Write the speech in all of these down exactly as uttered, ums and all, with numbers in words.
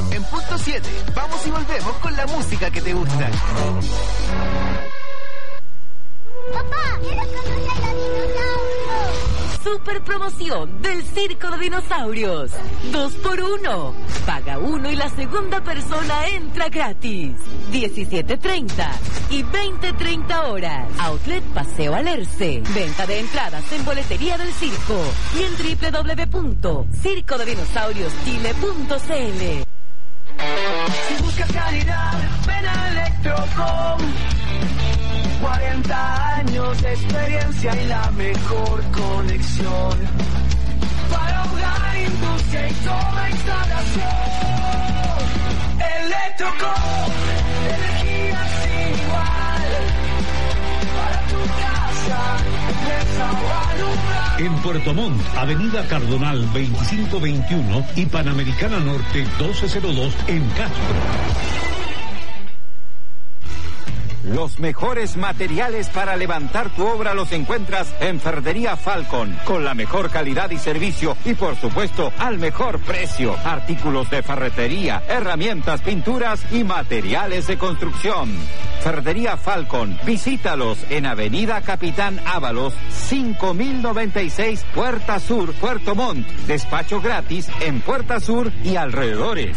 En punto siete, vamos y volvemos con la música que te gusta. Papá, quiero conocer a los dinosaurios. Super promoción del Circo de Dinosaurios. Dos por uno. Paga uno y la segunda persona entra gratis. diecisiete treinta y veinte treinta horas. Outlet Paseo Alerce. Venta de entradas en boletería del circo y en doble u doble u doble u punto circo de dinosaurios chile punto c l. Si buscas calidad, ven a Electrocom. cuarenta años de experiencia y la mejor conexión para hogar, industria y toda instalación. Electrocom, energía sin igual para tu casa, empresa o alumbrar. En Puerto Montt, Avenida Cardonal veinticinco veintiuno y Panamericana Norte doce cero dos en Castro. Los mejores materiales para levantar tu obra los encuentras en Ferretería Falcon, con la mejor calidad y servicio y por supuesto al mejor precio. Artículos de ferretería, herramientas, pinturas y materiales de construcción. Ferretería Falcon, visítalos en Avenida Capitán Ábalos, cinco mil noventa y seis, Puerta Sur, Puerto Montt. Despacho gratis en Puerta Sur y alrededores.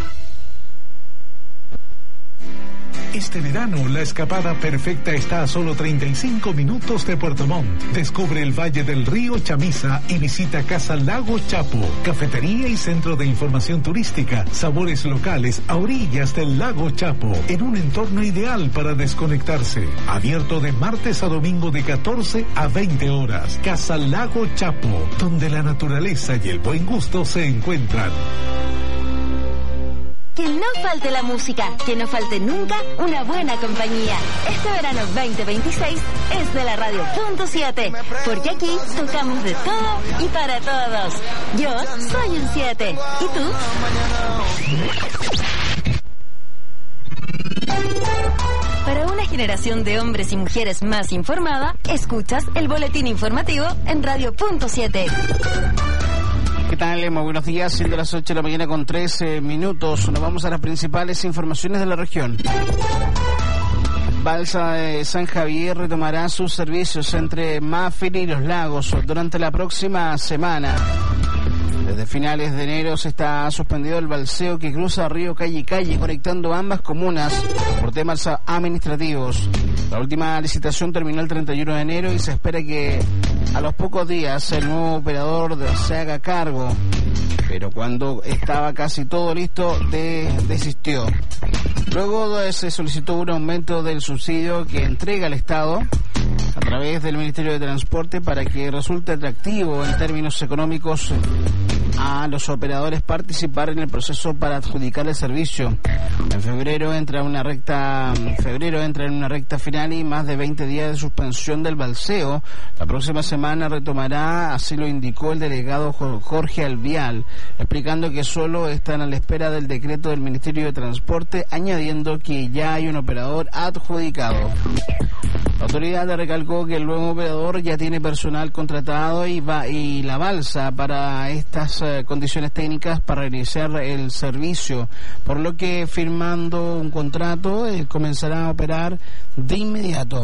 Este verano, la escapada perfecta está a solo treinta y cinco minutos de Puerto Montt. Descubre el Valle del Río Chamisa y visita Casa Lago Chapo, cafetería y centro de información turística, sabores locales a orillas del Lago Chapo, en un entorno ideal para desconectarse. Abierto de martes a domingo de catorce a veinte horas. Casa Lago Chapo, donde la naturaleza y el buen gusto se encuentran. Que no falte la música, que no falte nunca una buena compañía. Este verano veinte veintiséis es de la radio punto siete, porque aquí tocamos de todo y para todos. Yo soy un siete. ¿Y tú? Para una generación de hombres y mujeres más informada, escuchas el boletín informativo en radio punto siete. ¿Qué tal? Muy buenos días, siendo las ocho de la mañana con trece minutos. Nos vamos a las principales informaciones de la región. Balsa de San Javier retomará sus servicios entre Mafiri y Los Lagos durante la próxima semana. Desde finales de enero se está suspendido el balseo que cruza Río Calle y Calle, conectando ambas comunas por temas administrativos. La última licitación terminó el treinta y uno de enero y se espera que a los pocos días el nuevo operador se haga cargo, pero cuando estaba casi todo listo de, desistió. Luego se solicitó un aumento del subsidio que entrega el Estado a través del Ministerio de Transporte para que resulte atractivo en términos económicos a los operadores participar en el proceso para adjudicar el servicio. En febrero entra una recta febrero entra en una recta final y más de veinte días de suspensión del balseo. La próxima semana retomará, así lo indicó el delegado Jorge Alvial, explicando que solo están a la espera del decreto del Ministerio de Transporte, añadiendo que ya hay un operador adjudicado. La autoridad recalcó que el nuevo operador ya tiene personal contratado y va y la balsa para estas eh, condiciones técnicas para iniciar el servicio, por lo que firmando un contrato eh, comenzará a operar de inmediato.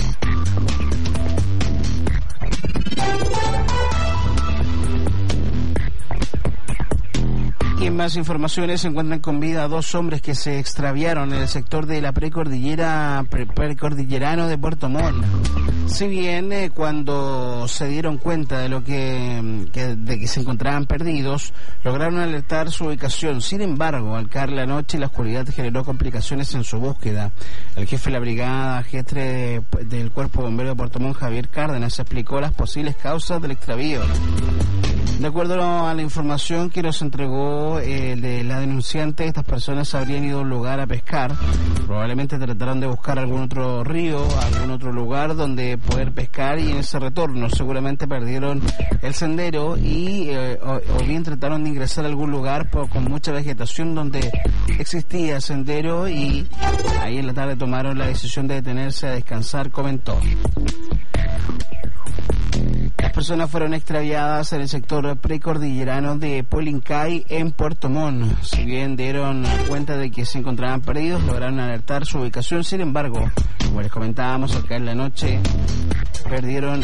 Y en más informaciones, se encuentran con vida dos hombres que se extraviaron en el sector de la precordillera pre, precordillerano de Puerto Montt. Si bien eh, cuando se dieron cuenta de lo que, que de que se encontraban perdidos, lograron alertar su ubicación. Sin embargo, al caer la noche, la oscuridad generó complicaciones en su búsqueda. El jefe de la brigada, jefe de, del Cuerpo Bombero de Puerto Montt, Javier Cárdenas, explicó las posibles causas del extravío. De acuerdo a la información que nos entregó eh, de la denunciante, estas personas habrían ido a un lugar a pescar. Probablemente trataron de buscar algún otro río, algún otro lugar donde poder pescar, y en ese retorno seguramente perdieron el sendero y eh, o, o bien trataron de ingresar a algún lugar por, con mucha vegetación donde existía sendero, y ahí en la tarde tomaron la decisión de detenerse a descansar, comentó. Las personas fueron extraviadas en el sector precordillerano de Polincay en Puerto Montt. Si bien dieron cuenta de que se encontraban perdidos, lograron alertar su ubicación. Sin embargo, como les comentábamos, acá en la noche perdieron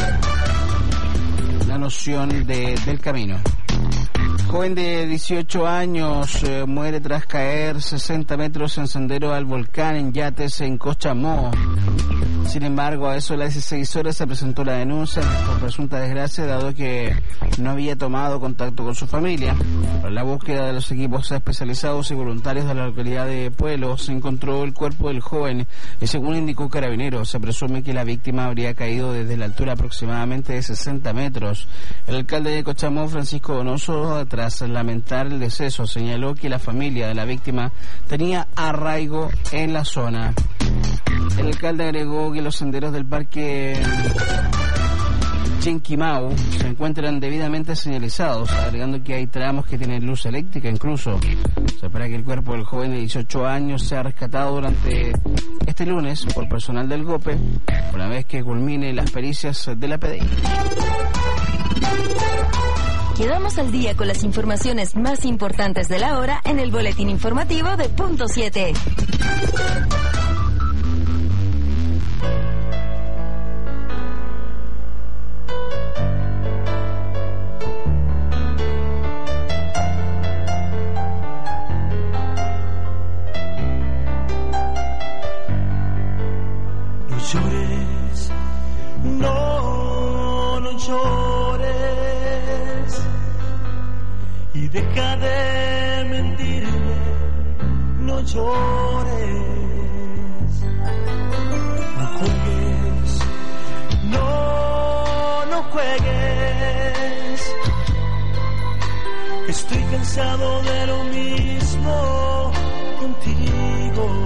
la noción de, del camino. Joven de dieciocho años eh, muere tras caer sesenta metros en sendero al volcán en Yates, en Cochamó. Sin embargo, a eso de las dieciséis horas se presentó la denuncia por presunta desgracia, dado que no había tomado contacto con su familia. Para la búsqueda de los equipos especializados y voluntarios de la localidad de Pueblo, se encontró el cuerpo del joven y, según indicó Carabineros, se presume que la víctima habría caído desde la altura aproximadamente de sesenta metros. El alcalde de Cochamó, Francisco Donoso, tras lamentar el deceso, señaló que la familia de la víctima tenía arraigo en la zona. El alcalde agregó que los senderos del parque Chinquimau se encuentran debidamente señalizados, agregando que hay tramos que tienen luz eléctrica incluso. Se espera que el cuerpo del joven de dieciocho años sea rescatado durante este lunes por personal del GOPE, una vez que culmine las pericias de la P D I. Quedamos al día con las informaciones más importantes de la hora en el boletín informativo de Punto siete. No llores, no, no llores. Y deja de mentirme, no llores, no juegues, no, no juegues. Estoy cansado de lo mismo contigo.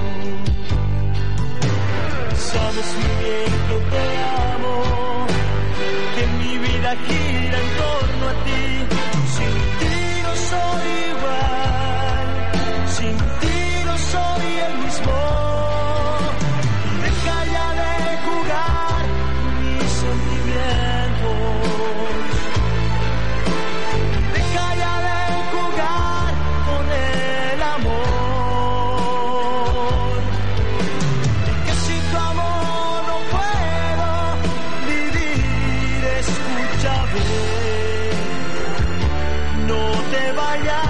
Sabes muy bien que te amo, que mi vida gira en torno a ti. Soy igual, sin ti no soy el mismo. Deja ya de jugar mis sentimientos. Deja ya de jugar con el amor. Y que si tu amor no puedo vivir, escúchame. No te vayas.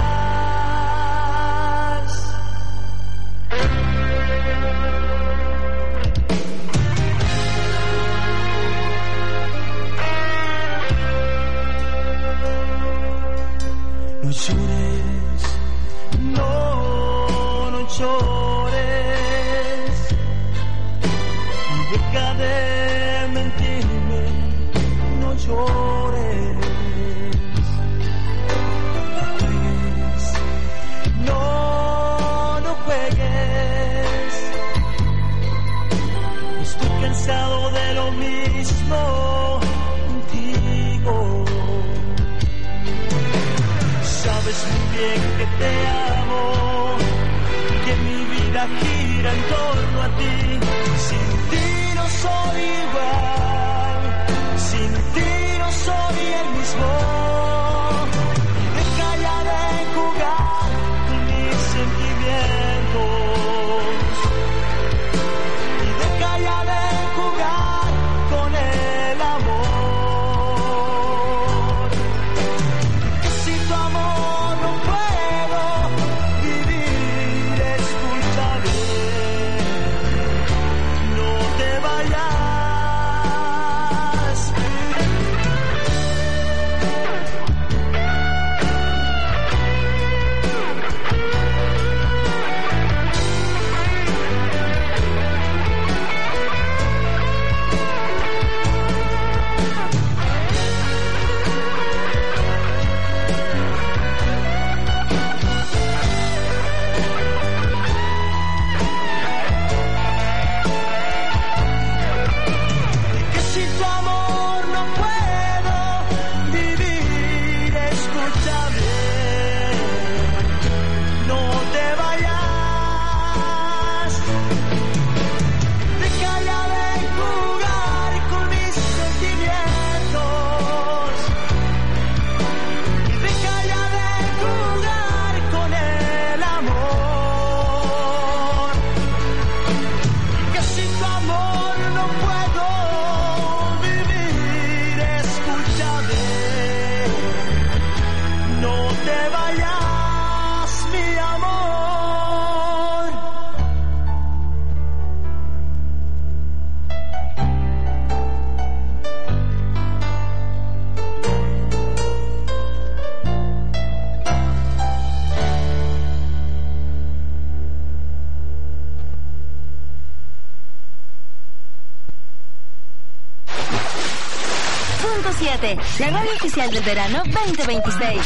No llores, no, no llores. Deja de mentirme, no llores. No, no juegues. Estoy cansado de lo mismo contigo. Sabes muy bien que te amo, que mi vida gira en torno a ti. Sin ti no soy igual, sin ti no soy el mismo. Deja ya de jugar sentimientos y deja ya de jugar con el amor. Que si tu amor no puedo vivir, escúchame, no te vayas. siete, la radio oficial del verano veinte veintiséis.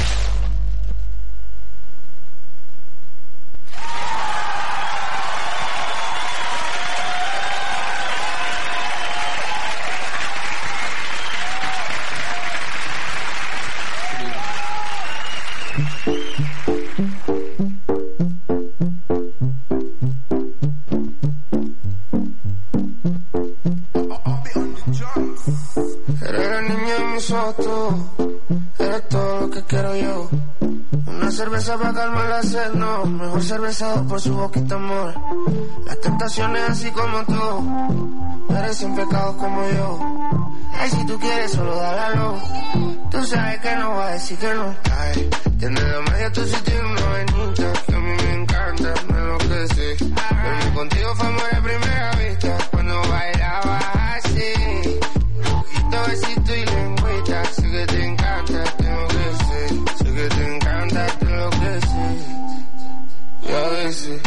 Eres la niña en mis ojos, eres todo lo que quiero yo. Una cerveza para calmar la sed, no. Mejor cervezado por su boquita, amor. Las tentaciones así como tú, eres sin pecados como yo. Ay, si tú quieres solo dale a lo. Tú sabes que no voy a decir que no. Ay, tienes la magia, tú sí tienes una venita que a mí me encanta, me enloquece. Dormí contigo fue amor a primera vista, cuando bailabas así. Besito y lengüita, sé que te encanta, tengo que ser. Sé que te encanta, tengo que ser. Y a veces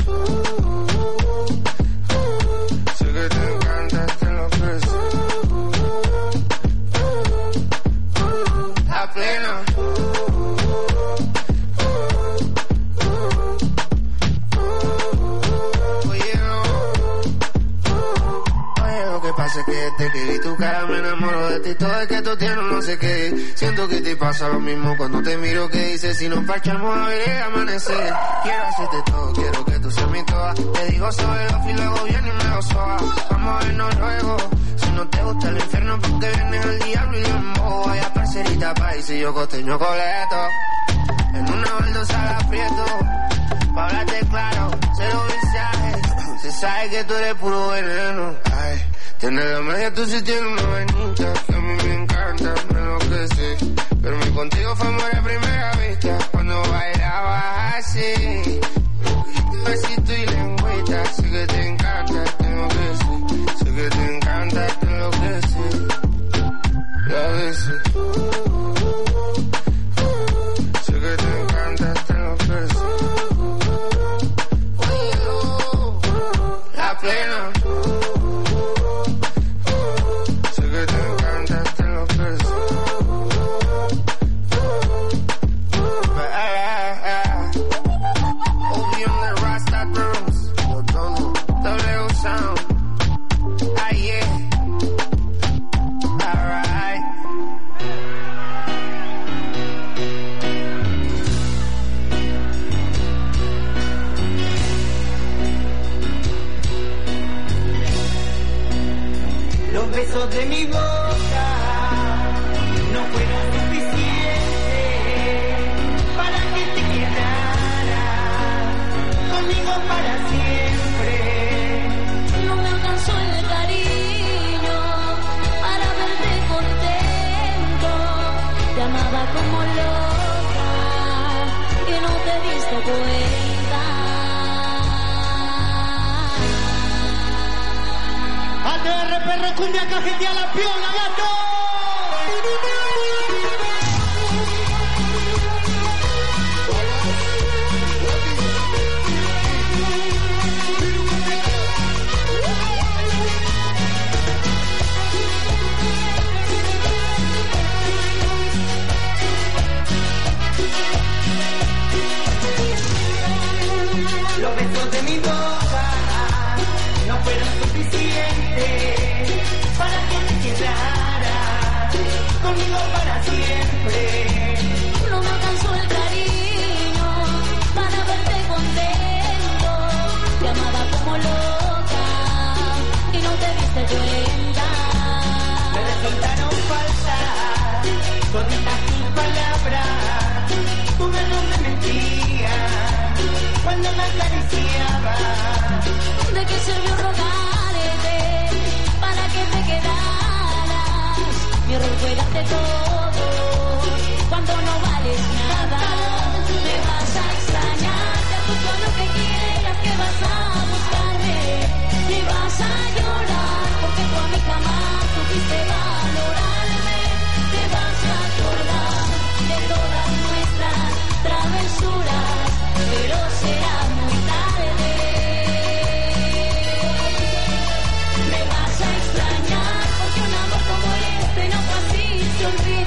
sé que te encanta, tengo que ser. La plena. Sé que desde que vi tu cara me enamoro de ti. Todo es que tú tienes no sé qué. Siento que te pasa lo mismo cuando te miro. Que dices si nos parchamos a ver el amanecer. Quiero hacerte todo, quiero que tú seas mi toda. Te digo sobre los y luego viene y me lo soba. Vamos a vernos luego. Si no te gusta el infierno porque vienes al diablo y limbo. Vaya parcerita país y yo costeño coleto. En una baldosa la aprieto. Pa' hablarte claro, cero mensajes. Se sabe que tú eres puro veneno. Ay. Tienes la magia, tú sí tienes una vainita que a mí me encanta, me enloquece. Pero mi contigo fue amor a primera vista, cuando bailabas así. Besito y lengüita, sé que te encanta, tengo que ser. Sé que te encanta, te enloquece. Y a veces sé que te encanta, te enloquece. La plena. De mi boca no fueron suficientes para que te quedaras conmigo para siempre. No me alcanzó el cariño para verte contento. Te amaba como loca y no te diste cuenta. A T R P R cumbia cajetea la piola, gato. Los besos de mi boca no fueron suficientes para que te quedaras conmigo para siempre. No me alcanzó el cariño para verte contento. Te amaba como loca y no te diste cuenta. Me resultaron falsas toditas tus palabras. Tu mano me mentía cuando me acariciaba. ¿De qué sirvió rogarte para que te quedaras? Mi error fue darte todo cuando no vales nada. Me vas a extrañar, te apuesto a lo que quieras que vas a buscarme. Y vas a llorar porque tú a mí jamás supiste valorarme. Te vas a acordar de todas nuestras travesuras, pero será muy tarde. Me vas a extrañar porque un amor como este no fue así, se olvida.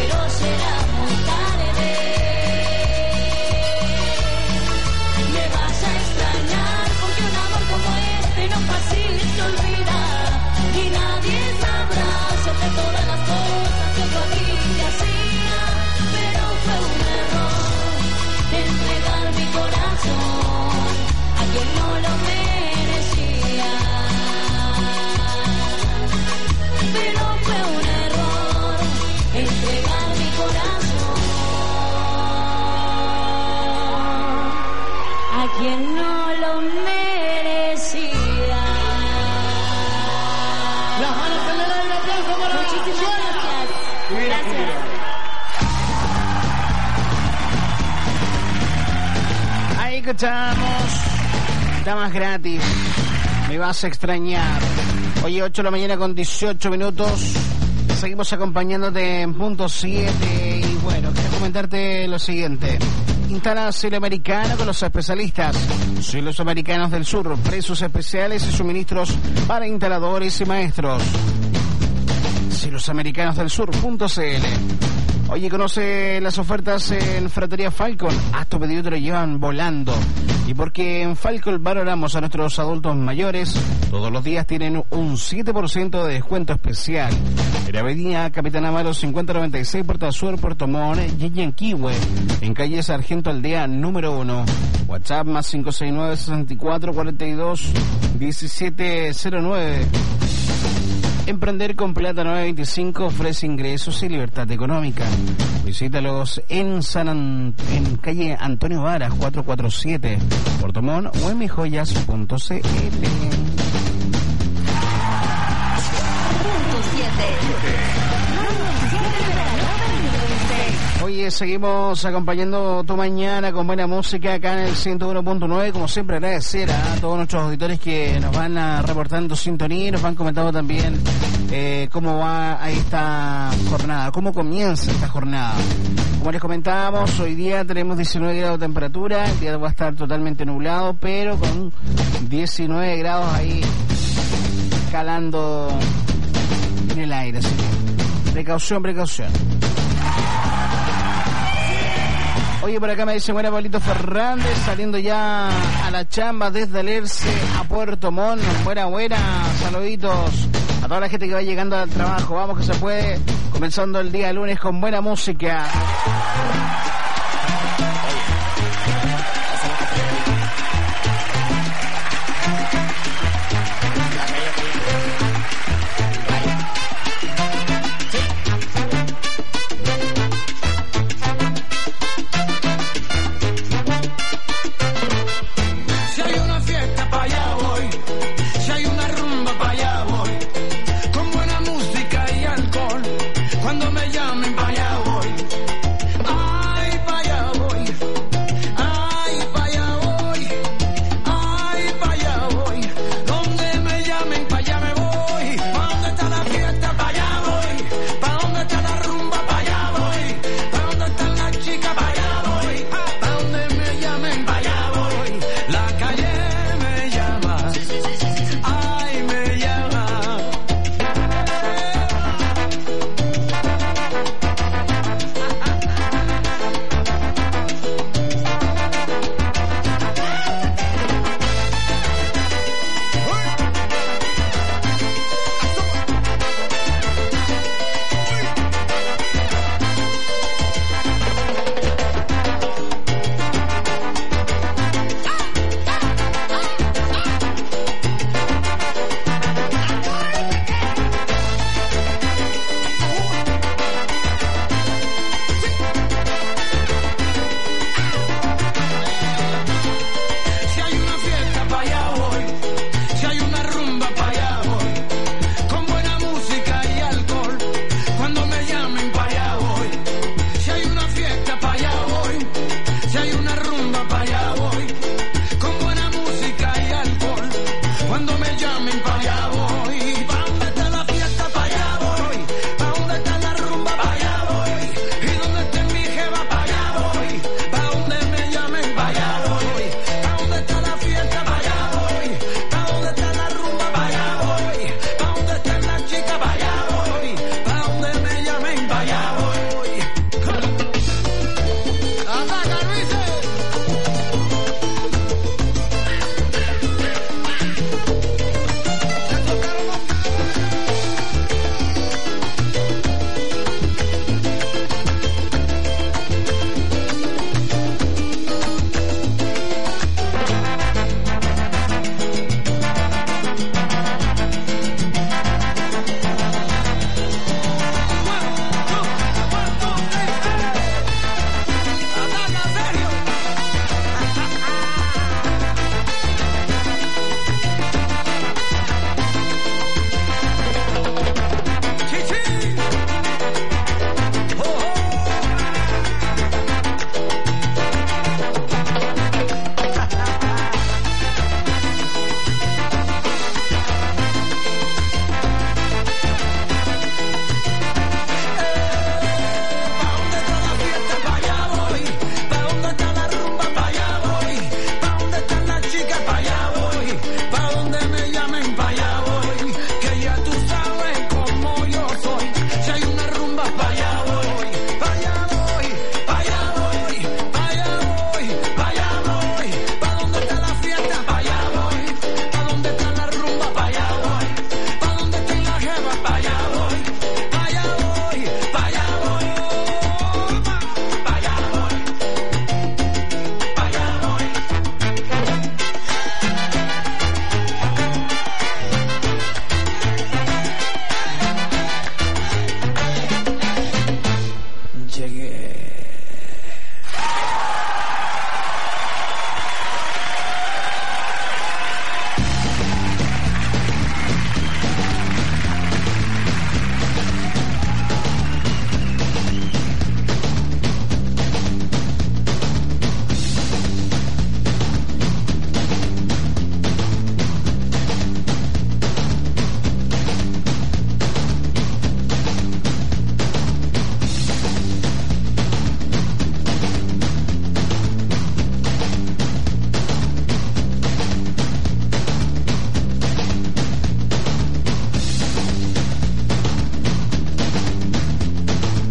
pero será muy tarde. Me vas a extrañar porque un amor como este no fácil se olvida y nadie sabrá hacerte todas las cosas que yo a ti te hacía, pero fue un error entregar mi corazón a quien no lo merecía, pero fue un error entregar mi corazón a quien no lo merecía. Las manos en el aire, aplauso para Muchísimas gracias. Gracias. Ahí escuchamos Damas Gratis, Me Vas a Extrañar. Hoy ocho de la mañana con dieciocho minutos. Seguimos acompañándote en punto siete. Y bueno, quiero comentarte lo siguiente. Instala Cielo Americano con los especialistas Cielos Americanos del Sur. Precios especiales y suministros para instaladores y maestros. Cielos Americanos del Sur punto c l. Oye, conoce las ofertas en Ferretería Falcon. Haz tu pedido y te lo llevan volando. Y porque en Falcon valoramos a nuestros adultos mayores, todos los días tienen un siete por ciento de descuento especial. En la avenida Capitán Amaro cincuenta noventa y seis, Puerto Sur, Puerto Montt, y en Quihue, en calle Sargento Aldea número uno. WhatsApp más cinco seis nueve, seis cuatro, cuatro dos, uno siete cero nueve. Emprender con Plata nueve veinticinco ofrece ingresos y libertad económica. Visítalos en San An- en calle Antonio Varas cuatrocientos cuarenta y siete, Puerto Montt, o en mijoyas punto c l. Oye, seguimos acompañando tu mañana con buena música acá en el ciento uno punto nueve. Como siempre, agradecer a todos nuestros auditores que nos van a reportando sintonía y nos van comentando también eh, cómo va a esta jornada, cómo comienza esta jornada. Como les comentábamos, hoy día tenemos diecinueve grados de temperatura, el día va a estar totalmente nublado, pero con diecinueve grados ahí calando en el aire, así que precaución, precaución. Oye, por acá me dice buena Pablito Fernández, saliendo ya a la chamba desde Alerce a Puerto Montt. Buena, buena, saluditos a toda la gente que va llegando al trabajo. Vamos que se puede, comenzando el día lunes con buena música. Cuando me llamen para allá voy. Ay,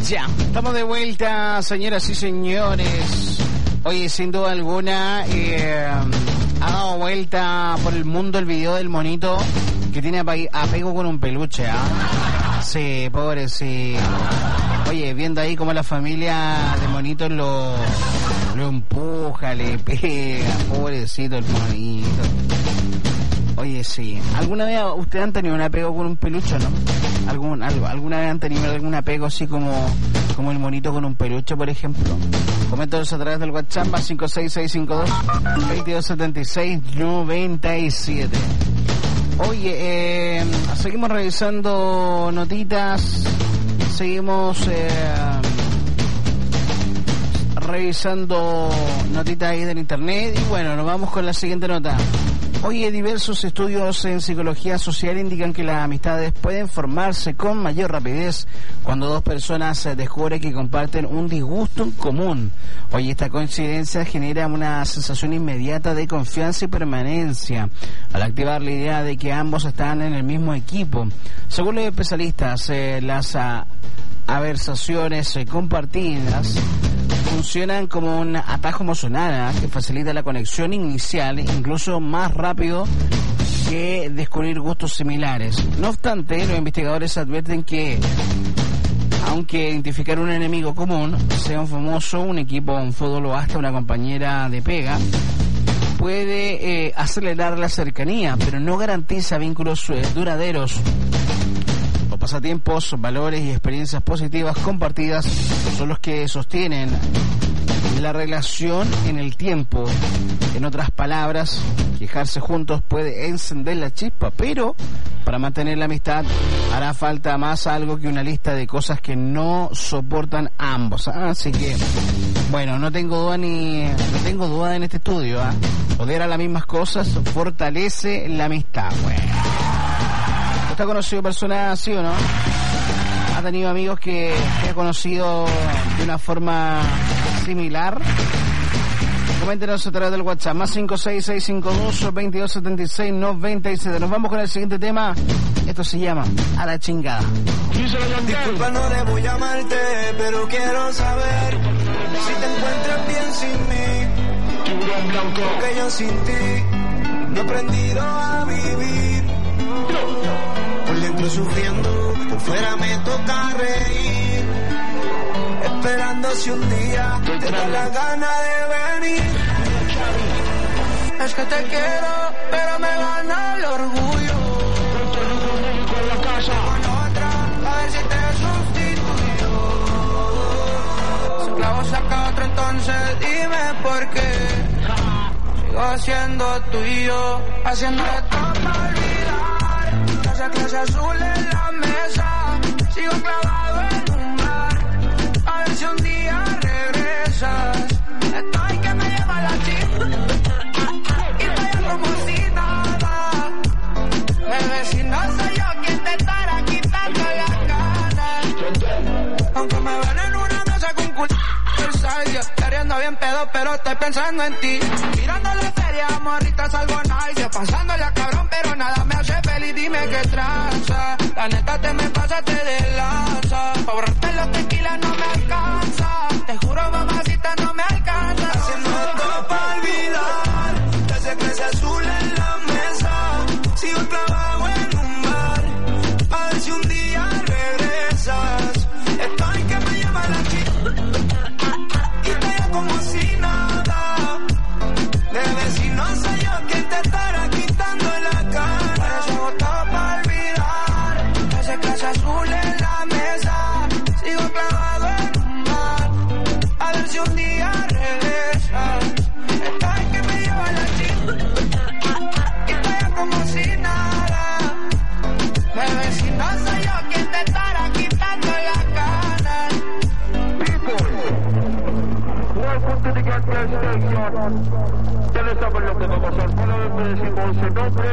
Ya, estamos de vuelta, señoras y señores. Oye, sin duda alguna, eh, ha dado vuelta por el mundo el video del monito que tiene apego con un peluche, ¿ah? Sí, pobre, sí. Oye, viendo ahí como la familia de monitos lo, lo empuja, le pega, pobrecito el monito. Oye, sí. ¿Alguna vez ustedes han tenido un apego con un peluche, no? ¿Algún, algo, ¿Alguna vez han tenido algún apego así como, como el monito con un peluche, por ejemplo? Coméntanos a través del WhatsApp cinco seis seis cinco dos, dos dos siete seis, nueve siete. Oye, eh, seguimos revisando notitas, seguimos eh, revisando notitas ahí del internet y bueno, nos vamos con la siguiente nota. Oye, diversos estudios en psicología social indican que las amistades pueden formarse con mayor rapidez cuando dos personas descubren que comparten un disgusto en común. Oye, esta coincidencia genera una sensación inmediata de confianza y permanencia al activar la idea de que ambos están en el mismo equipo. Según los especialistas, eh, las a, aversaciones eh, compartidas funcionan como un atajo emocional ¿eh? que facilita la conexión inicial, incluso más rápido que descubrir gustos similares. No obstante, los investigadores advierten que aunque identificar un enemigo común, sea un famoso, un equipo, un fútbol o hasta una compañera de pega, puede eh, acelerar la cercanía, pero no garantiza vínculos eh, duraderos. Los pasatiempos, valores y experiencias positivas compartidas son los que sostienen la relación en el tiempo. En otras palabras, quejarse juntos puede encender la chispa, pero para mantener la amistad hará falta más algo que una lista de cosas que no soportan ambos. Así que, bueno, no tengo duda ni no tengo duda en este estudio. ¿eh? Poder a las mismas cosas fortalece la amistad. Bueno, ¿usted ha conocido personas así o no? ¿Ha tenido amigos que, que ha conocido de una forma similar? Coméntenos a través del WhatsApp, más cinco seis seis cinco dos, dos dos siete seis, nueve siete. Nos vamos con el siguiente tema. Esto se llama A la chingada. Disculpa, no debo llamarte, pero quiero saber si te encuentras bien sin mí. Porque yo sin ti no he aprendido a vivir. Por dentro sufriendo, por fuera me toca reír. Esperando si un día te da la gana de venir. Es que te quiero, pero me gana el orgullo. Con la casa, con otra, a ver si te sustituyo. Si clavo saca otro, entonces dime por qué. Sigo siendo tuyo, haciendo todo para olvidar. Esa clase azul en la mesa, sigo clavado en un bar. A ver si un día regresas. Estoy que me lleva la chica y estoy como si nada. Bebé, si no soy yo quien te estará quitando la gana. Aunque me ven en una mesa con culo yo queriendo bien pedo, pero estoy pensando en ti. Mirando la feria, morritas algo nice. Pasándola cabrón, pero nada me hace feliz. Dime qué tranza. La neta te me pasaste de lanza. Pa' borrarte los tequilas no me alcanza. Te juro, mamacita, no me alcanza. Haciendo todo pa' olvidar. Te hace clase azul en la mesa. Sigo clavado en un bar. A ver si un día regresas. Estoy que me lleva la chica como si nada. Bebé, si no soy yo quien te estará quitando la cara. Para eso hago todo pa' olvidar. Ese clase azul en la mesa. Sigo clavado en un bar. A ver si un día regresas. Estoy que me lleva la chica y estoy como si nada. Bebé, si no soy yo quien te estará quitando la cara. Ya no saben lo que va a pasar. Solamente decimos ese nombre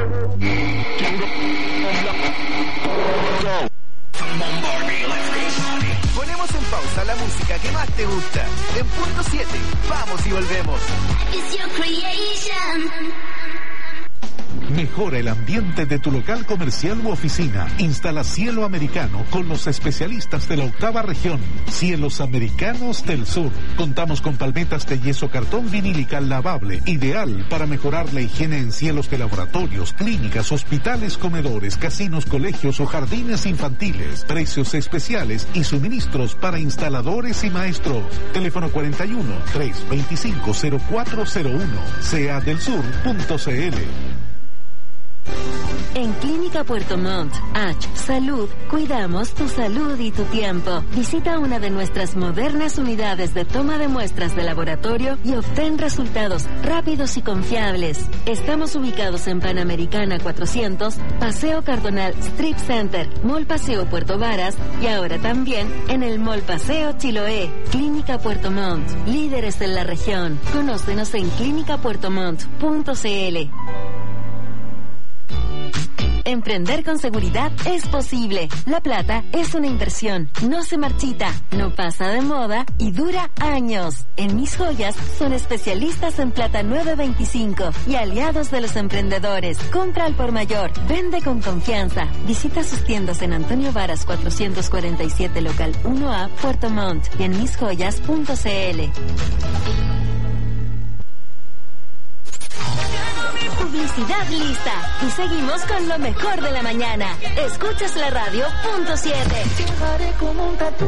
Ponemos en pausa la música que más te gusta. En punto siete, vamos y volvemos. Mejora el ambiente de tu local comercial u oficina. Instala cielo americano con los especialistas de la octava región. Cielos Americanos del Sur. Contamos con palmetas de yeso cartón vinílica lavable, ideal para mejorar la higiene en cielos de laboratorios, clínicas, hospitales, comedores, casinos, colegios o jardines infantiles. Precios especiales y suministros para instaladores y maestros. Teléfono cuarenta y uno, trescientos veinticinco, cero cuatro cero uno. sea del sur punto c l. En Clínica Puerto Montt, H. Salud, cuidamos tu salud y tu tiempo. Visita una de nuestras modernas unidades de toma de muestras de laboratorio y obtén resultados rápidos y confiables. Estamos ubicados en Panamericana cuatrocientos, Paseo Cardonal Strip Center, Mall Paseo Puerto Varas y ahora también en el Mall Paseo Chiloé. Clínica Puerto Montt, líderes en la región. Conócenos en clínica puerto montt punto c l. Emprender con seguridad es posible. La plata es una inversión, no se marchita, no pasa de moda y dura años. En Mis Joyas son especialistas en plata nueve veinticinco y aliados de los emprendedores. Compra al por mayor, vende con confianza. Visita sus tiendas en Antonio Varas cuatrocientos cuarenta y siete local uno A, Puerto Montt y en mis joyas punto c l. Publicidad lista y seguimos con lo mejor de la mañana. Escuchas la radio punto siete. Fijaré como un tatú.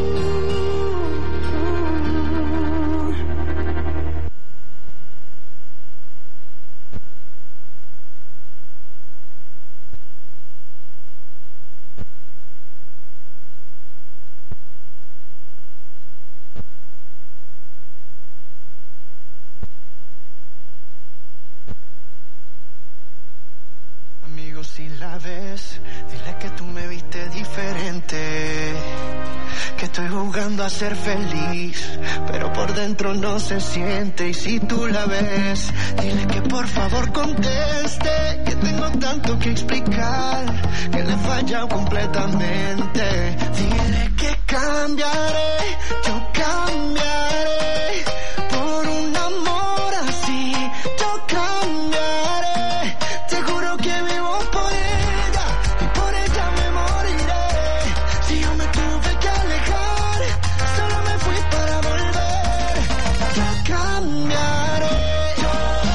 Si la ves, dile que tú me viste diferente, que estoy jugando a ser feliz, pero por dentro no se siente. Y si tú la ves, dile que por favor conteste, que tengo tanto que explicar, que le he fallado completamente. Dile que cambiaré, yo cambiaré por un amor así, yo cambiaré, te juro que vivo por ella y por ella me moriré. Si yo me tuve que alejar, solo me fui para volver. Yo cambiaré. Yo,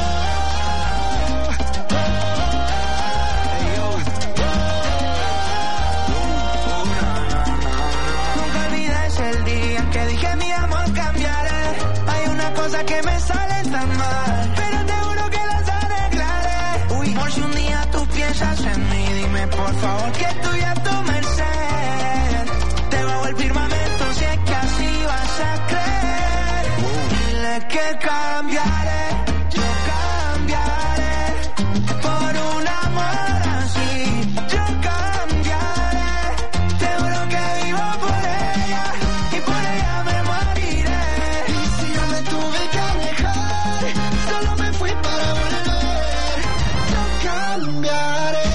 nunca olvides el día en que dije mi amor cambiaré. Hay una cosa que me sale tan mal, pero te juro que las arreglaré. Uy, por si un día tú piensas en mí, dime por favor que estoy a tu merced. Te bajo el firmamento si es que así vas a creer. Dile que cambiaré, yo cambiaré por un amor así. Yo cambiaré, te juro que vivo por ella y por ella me moriré. Y si yo me tuve que alejar, solo me fui para volver. Yo cambiaré.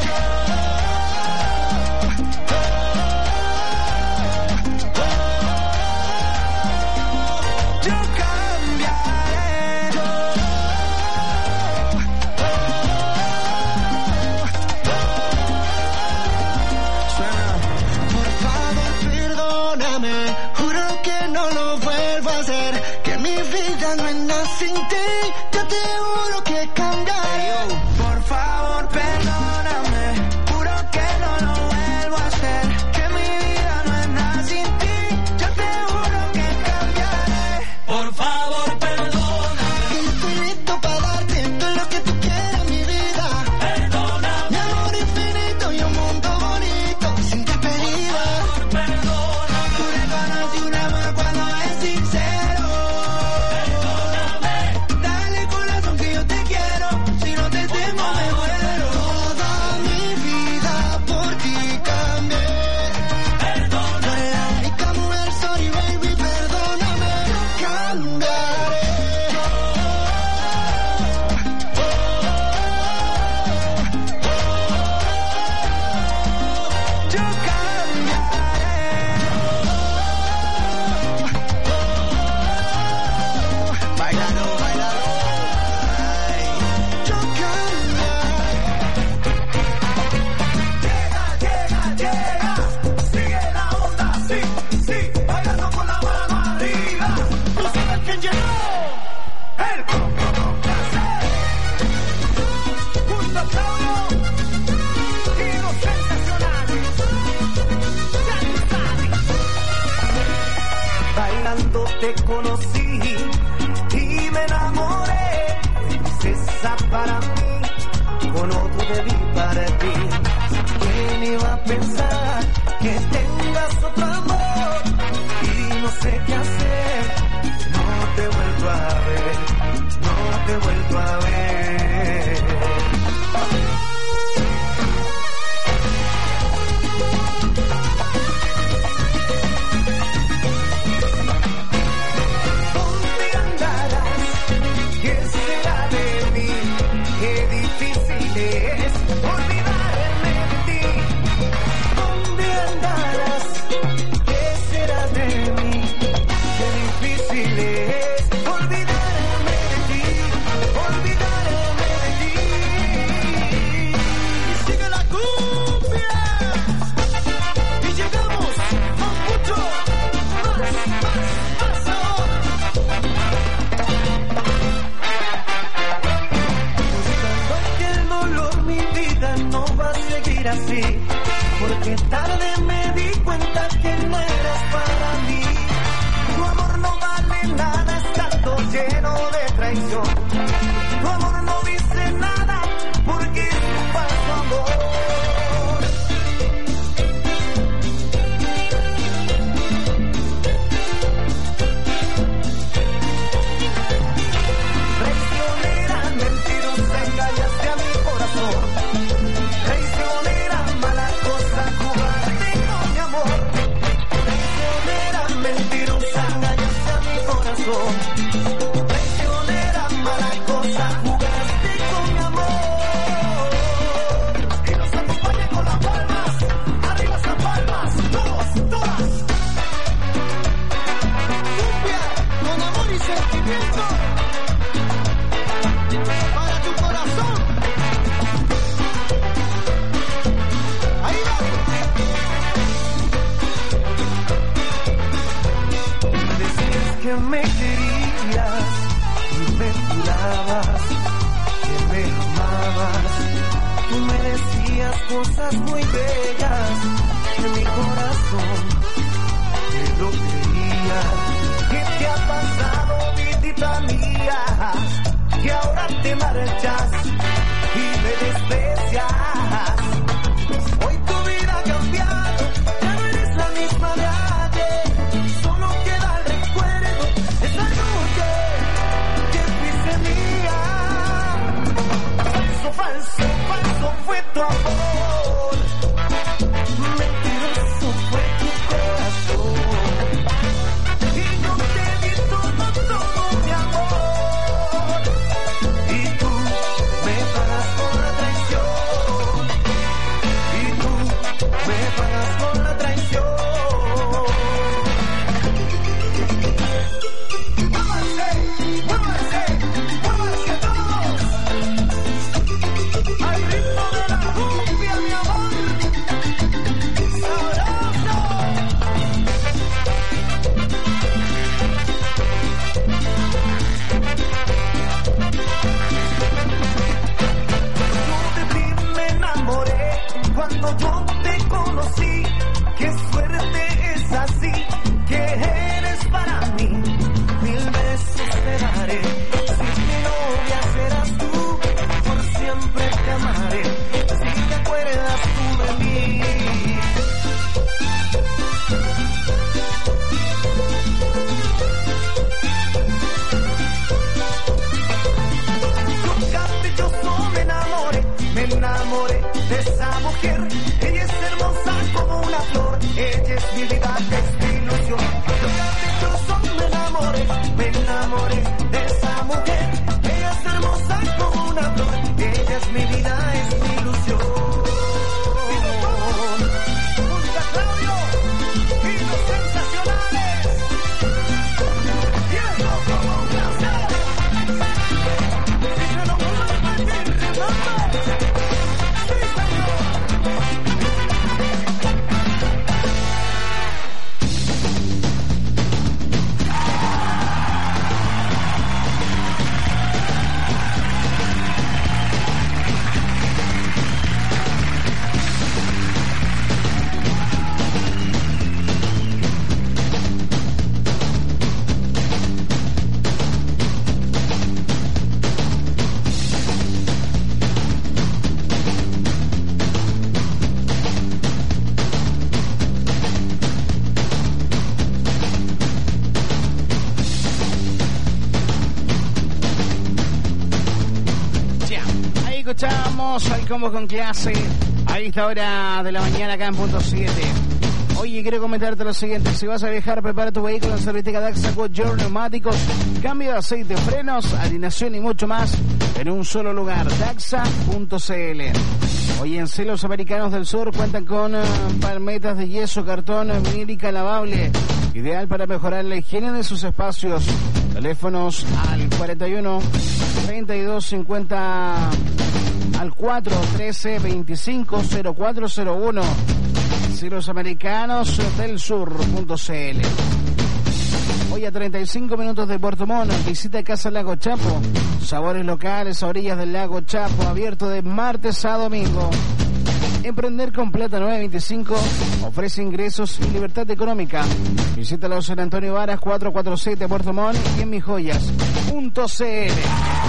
Yo cambiaré. Suena. Por favor, perdóname, juro que no lo vuelvo a hacer, que mi vida no es nada sin ti, yo te juro que cambiaré. Por favor, perdóname, juro que no lo vuelvo a hacer, que mi vida no es nada sin ti, yo te juro que cambiaré. Por favor, perdóname, que yo estoy listo para darte todo lo que tú quieras, mi vida. Perdóname, mi amor infinito y un mundo bonito sin despedida. Perdóname, tú reconoces un amor cuando es sincero. Perdóname, dale te conocí y me enamoré. Princesa para mí, con otro te vi para ti. ¿Quién iba a pensar que tengas otro amor? Y no sé qué hacer, no te he vuelto a ver, no te he vuelto a ver. ¿Dónde andarás? ¿Qué será de mí? Qué difícil es olvidarme de ti. ¿Dónde andarás? ¿Qué será de mí? Qué difícil es olvidarme de ti, olvidarme de ti. Y sigue la cumbia y llegamos a mucho más, más, más ahora. Buscando aquel dolor, mi vida no va a seguir así, porque tarde me di cuenta que no eras para mí. Tu amor no vale nada estando lleno de traición. Tu amor no dice nada porque es un falso amor. Traicionera, mentirosa, engañaste a mi corazón. Traicionera, mala cosa, jugaste con mi amor. Traicionera, mentirosa, engañaste a mi corazón. Traicionera, mala cosa, jugaste con mi amor. Y nos acompaña con las palmas, arriba las palmas, todos, todas. Cumbia, con amor y sentimiento, para tu corazón. Ahí va. Decías que me querías y me jurabas que me amabas. Tú me decías cosas muy bellas de mi corazón. Que lo creía. ¿Qué te ha pasado, vidita mía? Que ahora te marchas y me desprecias. Hoy tu vida ha cambiado, ya no eres la misma de ayer. Solo queda el recuerdo de esa noche que fuiste mía. Falso, falso, falso fue tu amor. Mentiroso fue tu corazón. Y no te di todo, todo mi amor. Y tú me pagas con la traición. Y tú me pagas con la traición. Muévanse, muévanse, muévanse todos. Al ritmo de la cumbia, mi amor. Sabroso. Yo te vi, me enamoré cuando yo te conocí. Qué suerte es así, que eres para mí. Mil besos te daré. Si mi novia serás tú, por siempre te amaré. Si te acuerdas tú de mí. Yo caprichoso me enamoré, me enamoré de esa mujer. Ella es hermosa como una flor, ella es mi vida, es mi ilusión. Yo caprichoso me enamoré, me enamoré de esa mujer. Ella es hermosa como una flor, ella es mi vida, es mi ilusión. Junto a Claudio y los sensacionales. Y eso como un placer. Y se lo puedo repetir, remember. Sí, señor. Volvemos al combo con clase a esta hora de la mañana acá en punto siete. Oye, quiero comentarte lo siguiente. Si vas a viajar, prepara tu vehículo en Serviteca Daxa Quad Neumáticos. Cambio de aceite, frenos, alineación y mucho más en un solo lugar. Daxa punto c l. Hoy en Celos Americanos del Sur cuentan con uh, palmetas de yeso, cartón, vinílica lavable. Ideal para mejorar la higiene de sus espacios. Teléfonos al cuarenta y uno, treinta y dos, cincuenta, al cuatro trece, veinticinco, cero cuatro cero uno. Celos Americanos del Sur punto c l. Hoy a treinta y cinco minutos de Puerto Montt, visita Casa Lago Chapo. Sabores locales a orillas del lago Chapo, abierto de martes a domingo. Emprender con Plata nueve veinticinco ofrece ingresos y libertad económica. Visítalos en Antonio Varas cuatrocientos cuarenta y siete Puerto Montt y en misjoyas punto c l.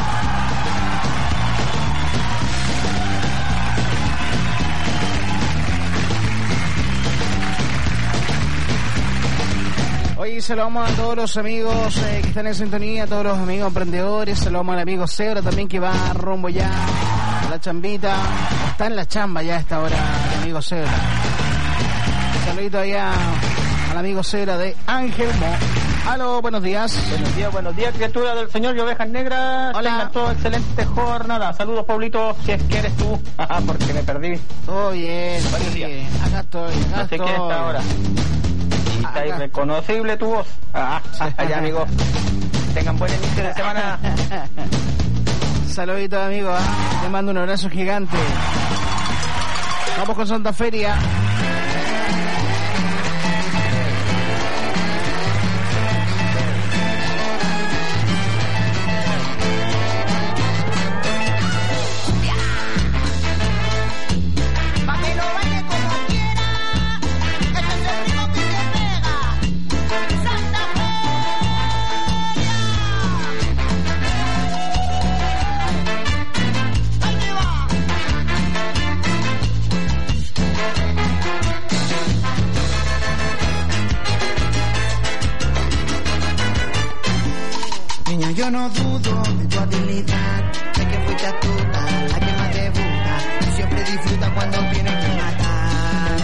Hoy saludamos a todos los amigos eh, que están en sintonía, a todos los amigos emprendedores. Saludamos al amigo Cebra también, que va rumbo ya a la chambita. Está en la chamba ya a esta hora el amigo Cebra. Un saludito allá al amigo Cebra de Ángel Mo. Aló, buenos días. Buenos días, buenos días, criatura del Señor y Ovejas Negras. Hola. Tengan toda excelente jornada. Saludos, Pablito, si es que eres tú. Porque me perdí. Todo bien, Varios días. bien. Acá estoy, acá No sé estoy. quién está ahora. Y está irreconocible tu voz. Ah, allá, amigo. Tengan buen inicio de semana. Saludito, amigo. ¿eh? Te mando un abrazo gigante. Vamos con Santa Feria. Yo no dudo de tu habilidad, sé que fuiste astuta, la que más debuta, y siempre disfruta cuando tienes que matar.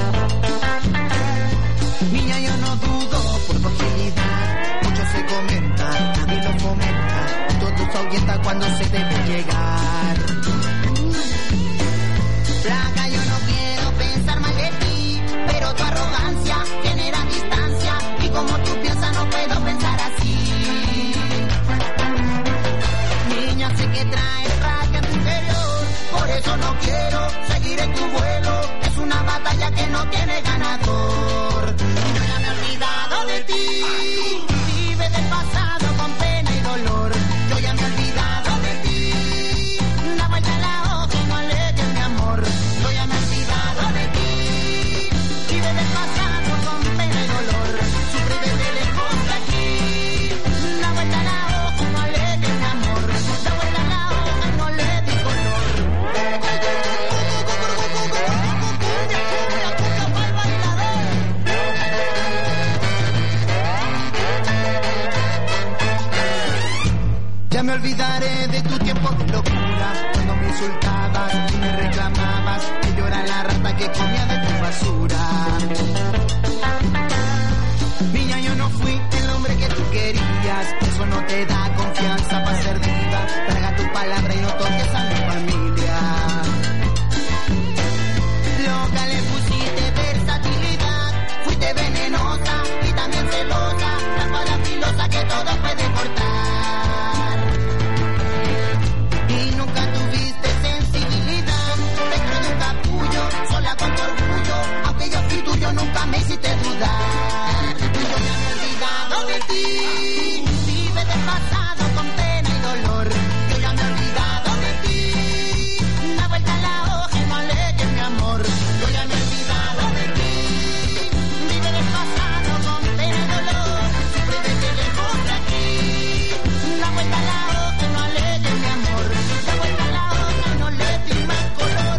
Niña, yo no dudo por tu agilidad, mucho se comenta, nadie lo fomenta, todo se ahuyenta cuando se te ve llegar. Flaca, yo no quiero pensar mal de ti, pero tu arrogancia genera distancia, y como tú piensas no puedo pensar así. Sé que traes rabia en tu interior, por eso no quiero seguir en tu vuelo. Es una batalla que no tiene ganador. Yo ya me he olvidado de ti, vive del pasado con pena y dolor. Yo ya me he olvidado de ti, da vuelta a la hoja y no alejes mi amor. Yo ya me he olvidado de ti, vive del pasado con pena y dolor. Sufre desde lejos de aquí, da vuelta a la hoja y no alejes mi amor. Ya me olvidaré de tu tiempo de locura, cuando me insultabas y me reclamabas que yo era la rata que comía de tu basura. Niña, yo no fui el hombre que tú querías, eso no te da confianza para ser diva. Traga tu palabra y no toques a mi familia. Loca, le pusiste versatilidad, fuiste venenosa y también celosa, la espada filosa que todo puede cortar. Y nunca tuviste sensibilidad, dentro de un capullo, sola con tu orgullo, aunque yo fui tuyo nunca me hiciste dudar. Yo me he olvidado de ti, vive del pasado con pena y dolor. Yo ya me he olvidado de ti, da vuelta a la hoja y no alejes mi amor. Yo ya me he olvidado de ti, vive del pasado con pena y dolor. Sufre desde lejos de aquí, da vuelta a la hoja y no alejes mi amor. Da vuelta a la hoja y no le di más color.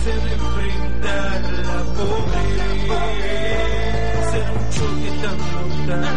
se de enfrentar la pobreza, será un choque tan mortal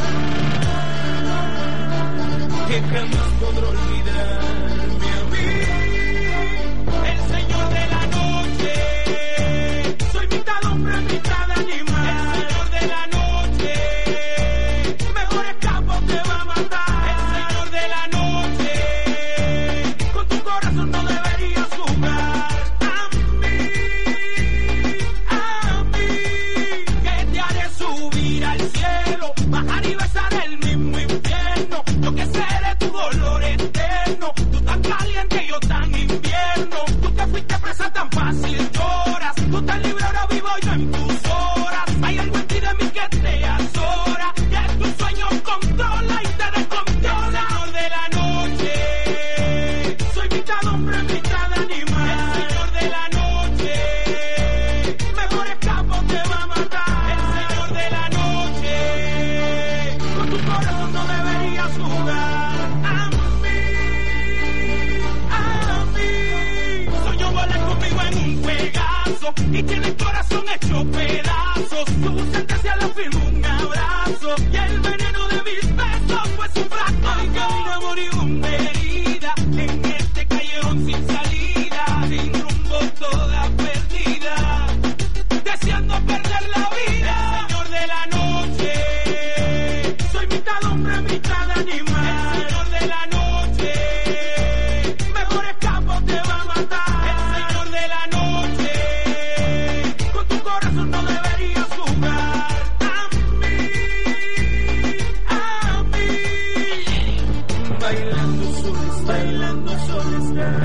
que jamás podré olvidarme a mí. El señor de la noche, soy mitad hombre, mitad animal. El señor de la noche, mejor escapo te va a matar. El señor de la noche, con tu corazón no deberías jugar. A mí, a mí, que te haré subir al cielo, bajar y besar el mismo infierno. Yo que seré tu dolor eterno, tú tan caliente y yo tan invierno. Tú que fuiste presa tan fácil lloras, tú tan libre ahora vivo yo en tus horas. Hay algo en ti de mí que te azora, que tus sueños controla y te descontrola. El señor de la noche, soy mitad hombre, mitad animal. El señor de la noche, mejor escapo te va a matar. El señor de la noche, con tu corazón no deberías jugar. A mí, a mí, soñó volar conmigo en un pegaso y tiene el corazón hecho pedazos. Tú buscaste hacia la firma un abrazo y el veneno de mis besos fue su fracto. Y camino moribunda herida en este callejón sin salida, sin rumbo toda perdida, deseando perder la vida. El señor de la noche, soy mitad hombre, mitad animal. El señor de la noche, mejor escapo te va a matar. El señor de la noche, con tu corazón no deberías jugar. A mí, a mí, bailando soles, bailando soles.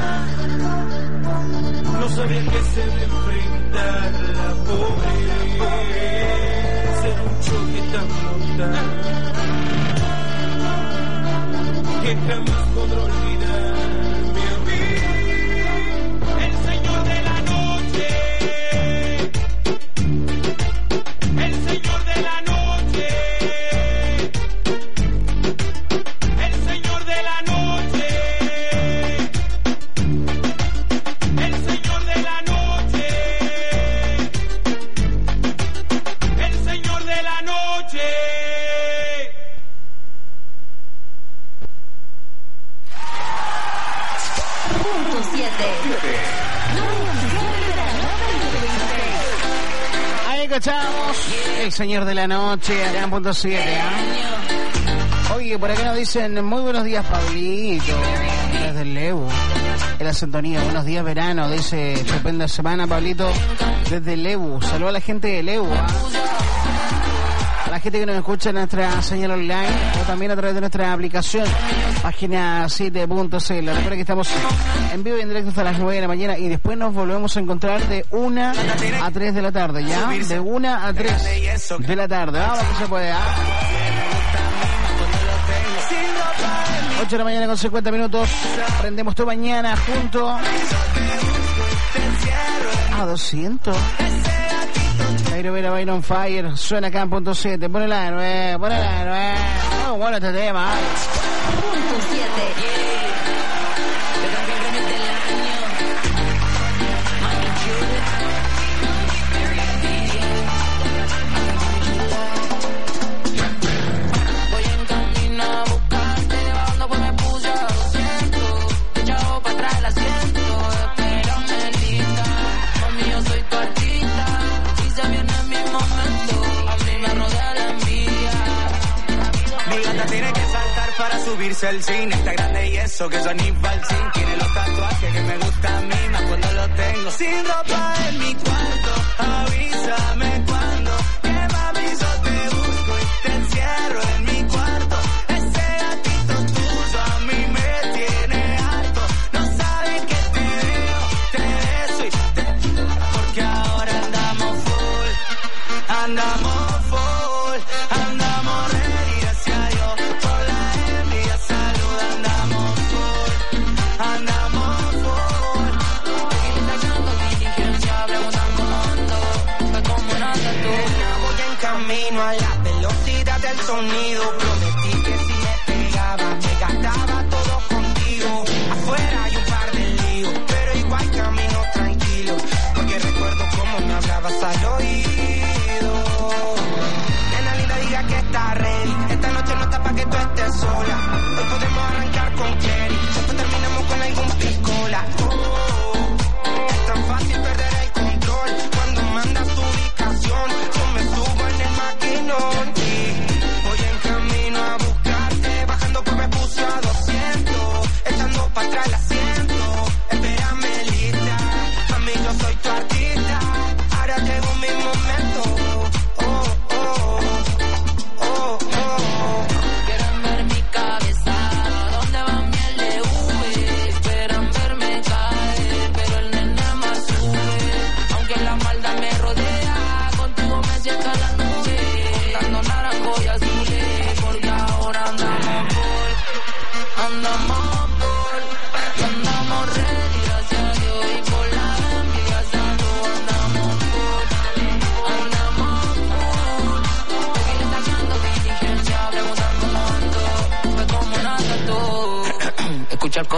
No sabía que se de enfrentar la pobreza, será un choque tan mortal que jamás podré olvidarme a mí. El señor de la noche, el señor de la noche, el señor de la noche, el señor de la noche, el señor de la noche. Punto siete. Ahí escuchamos el señor de la noche, acá en punto siete. ¿eh? Oye, por acá nos dicen muy buenos días, Pablito, desde el Lebu, en la sintonía. Buenos días, verano, dice estupenda semana, Pablito, desde el Lebu. Saludos a la gente de Lebu, ¿eh? A la gente que nos escucha en nuestra señal online o también a través de nuestra aplicación, página siete punto c l. Recuerda que estamos en vivo y en directo hasta las nueve de la mañana y después nos volvemos a encontrar de una a tres de la tarde, ¿ya? De una a tres de la tarde. Vamos, que se puede, ¿ah? ocho de la mañana con cincuenta minutos. Prendemos tu mañana junto a doscientos. Jairo Vera, Bain on Fire, suena acá en punto siete. Ponela de nuevo, ponela de nuevo. Oh, bueno este tema. Punto siete. Subirse al cine, está grande y eso que yo ni balcín. Tiene los tatuajes que me gustan a mí, más cuando los tengo sin ropa en mi cuarto. Avísame cuando, que mami yo te busco y te encierro en mi cuarto. Ese gatito tuyo a mí me tiene harto. No saben que te veo, te beso y te... Porque ahora andamos full, andamos full, andamos ready hacia yo. Por la envidia salud, andamos full, andamos full. Preguntando fue como nada tú. Voy en camino a la velocidad del sonido. Prometí que si me pegaba, me gastaba todo contigo. Afuera hay un par de líos, pero igual camino tranquilo.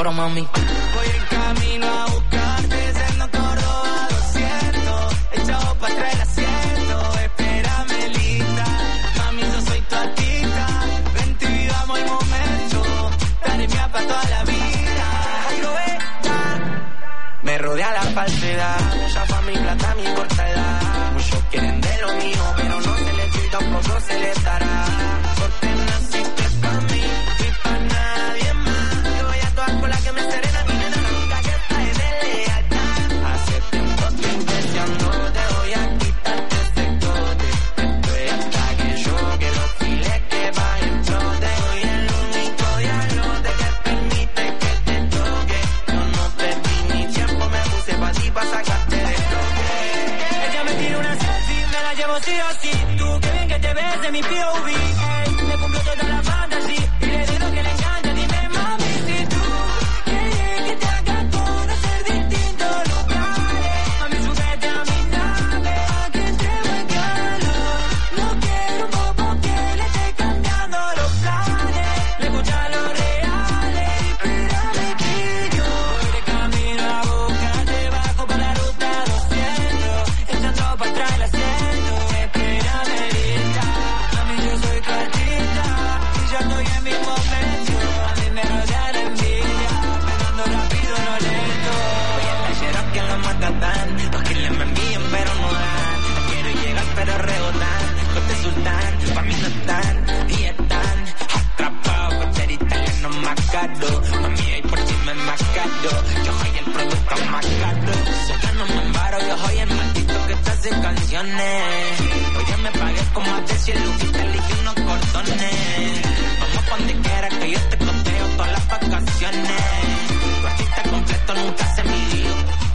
coro, mami. Voy en camino a buscarte, siendo Córdoba doscientos, echado pa' atrás el asiento, espérame lista, mami yo soy tu artista, vente y vivamos el momento, dale mía pa' toda la vida. Ay, lo está, me rodea la falsedad, mucha fama y plata me importa edad, muchos quieren de lo mío, pero no se les dio y tampoco se les dará, porque naciste pa' mí y pa' nadie más, yo voy a todas con la que me serena, mi nena, la única que está es de lealtad, hace tiempo estoy intentando, te voy a quitarte ese cote, estoy hasta que yo, que los files que van en flote, soy el único diablote que permite que te toque, yo no perdí ni tiempo, me puse pa' ti pa' sacarte de toque. Ella me tira una selfie, me la llevo sí o sí, tú qué bien que te ves de mi P O V, ey, me cumplo toda la fantasía, y le digo que le encanta, dime mami si tú quieres que te haga conocer distintos lugares, mami súbete a mi nave, a que entrego el calor, no quiero un bobo que le esté cambiando los planes, le escucha los reales, espérame que yo voy de camino a buscarte, bajo por la ruta doscientos, echando para atrás el asiento, espérame lista, mami yo soy tu artista, y yo estoy en mi momento, a mí me rodea la envidia, pensando rápido no lento, voy en la Cherokee en la Matatán, los que le me envían pero no dan, quiero llegar pero rebotan, coste sultán, pa' mí no están, y están atrapados, cocher italiano más caro, mami ahí por ti me más caro, yo soy el producto más caro, sé que no me embaro, yo soy el maldito que te hace canciones, oye me pagué como más de cien luquitas, elige unos cordones, vamos pa' donde quiera que yo te costeo todas las vacaciones, tu artista completo nunca se midió,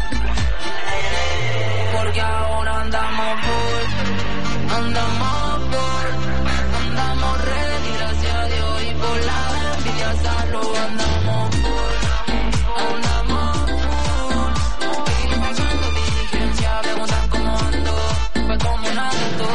porque ahora andamos por, andamos por, andamos ready, gracias a Dios y por la envidia salud, andamos por, andamos por, seguir pagando diligencia, preguntan cómo ando, fue como una de todo.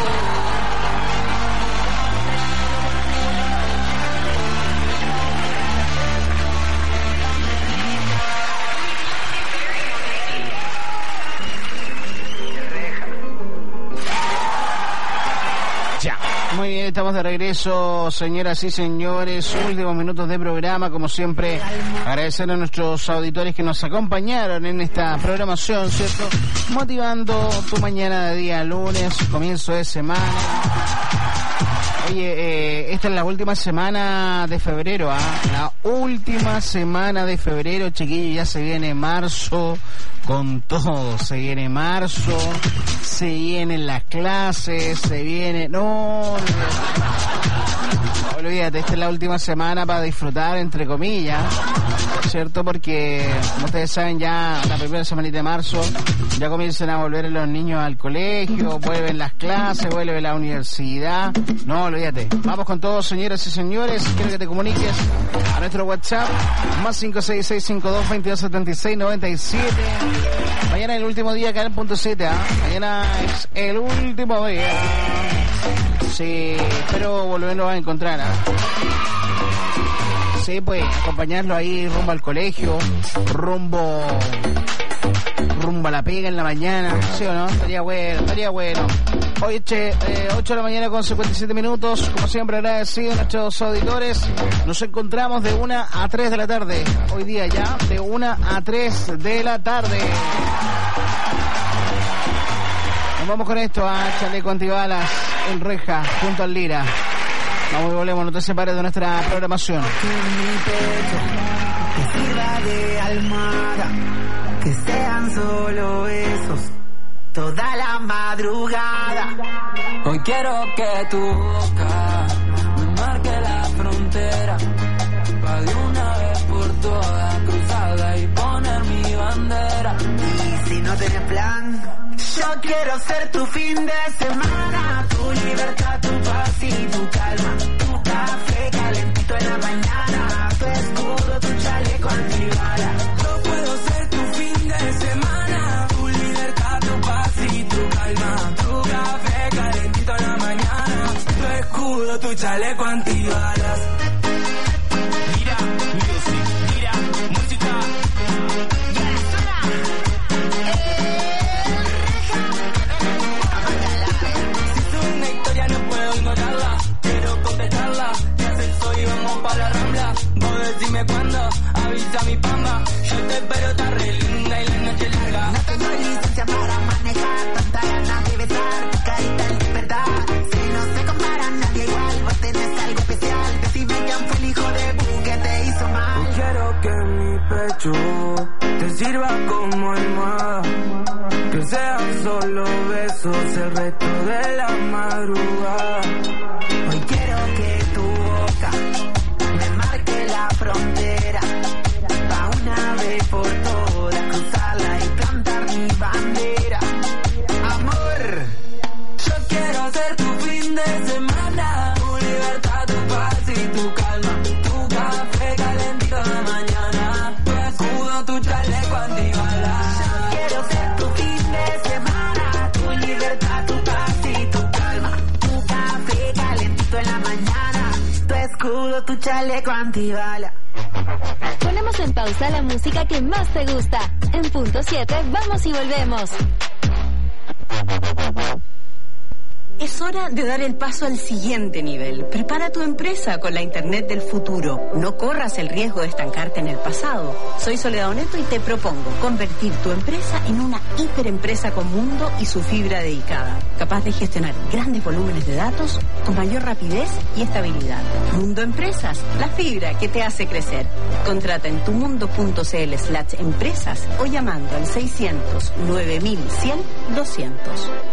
Ya. Muy bien, estamos de regreso, señoras y señores. Últimos minutos de programa, como siempre. Agradecer a nuestros auditores que nos acompañaron en esta programación, ¿cierto? Motivando tu mañana de día lunes, comienzo de semana. Oye, eh, esta es la última semana de febrero, ¿ah? La última semana de febrero, chiquillos, ya se viene marzo con todo. Se viene marzo, se vienen las clases, se viene... No, olvídate, esta es la última semana para disfrutar, entre comillas, ¿cierto? Porque, como ustedes saben, ya la primera semanita de marzo ya comienzan a volver los niños al colegio, vuelven las clases, vuelve la universidad. No, olvídate. Vamos con todo, señoras y señores. Quiero que te comuniques a nuestro WhatsApp, más cinco seis seis cinco dos veintidós setenta y seis noventa y siete. Mañana es el último día acá en el punto siete, ¿eh? Mañana es el último día. Sí, espero volverlo a encontrar, ¿eh? Sí, pues, acompañarlo ahí rumbo al colegio, rumbo rumbo a la pega en la mañana, ¿sí o no? Estaría bueno, estaría bueno. Hoy, che, eh, ocho de la mañana con cincuenta y siete minutos, como siempre agradecido a nuestros auditores. Nos encontramos de una a tres de la tarde, hoy día ya, de una a tres de la tarde. Nos vamos con esto a Chaleco Antibalas en Reja, junto al Lira. Vamos y volvemos, no te separes de nuestra programación. Que sirva de almohada, que sean solo besos toda la madrugada. Hoy quiero que tu boca me marque la frontera, pa' de una vez por todas cruzarla y poner mi bandera. Y si no tienes plan, yo quiero ser tu fin de semana, tu libertad, tu paz y tu calma, tu café calentito en la mañana, tu escudo, tu chaleco antibalas. Yo puedo ser tu fin de semana, tu libertad, tu paz y tu calma, tu café calentito en la mañana, tu escudo, tu chaleco antibalas. Mira, music, mira, música. almohada. Que sean solo besos el resto de la madrugada. Hoy quiero que tu boca me marque la frontera, pa' una vez por todas cruzarla y plantar mi bandera. Amor, yo quiero ser tu fin de semana, tu libertad, tu paz y tu calma, tu café calentito en la mañana, tu escudo, tu chaleco antibalas. Yo quiero ser tu fin de semana, tu libertad, tu paz y tu calma, tu café calentito en la mañana, tu escudo, tu chaleco antibala. Ponemos en pausa la música que más te gusta. En punto siete, vamos y volvemos. Es hora de dar el paso al siguiente nivel. Prepara tu empresa con la Internet del futuro. No corras el riesgo de estancarte en el pasado. Soy Soledad Oneto y te propongo convertir tu empresa en una hiperempresa con Mundo y su fibra dedicada, capaz de gestionar grandes volúmenes de datos con mayor rapidez y estabilidad. Mundo Empresas, la fibra que te hace crecer. Contrata en tumundo.cl slash empresas o llamando al seiscientos nueve mil cien doscientos.